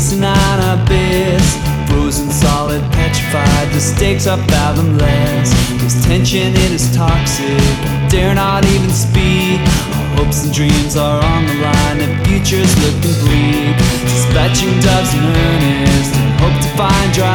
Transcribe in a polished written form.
racing on abyss, frozen solid, petrified, the stakes are fathomless. This tension, it is toxic, I dare not even speak. Our hopes and dreams are on the line, the future's looking bleak. Dispatching doves in earnest, and hope to find dry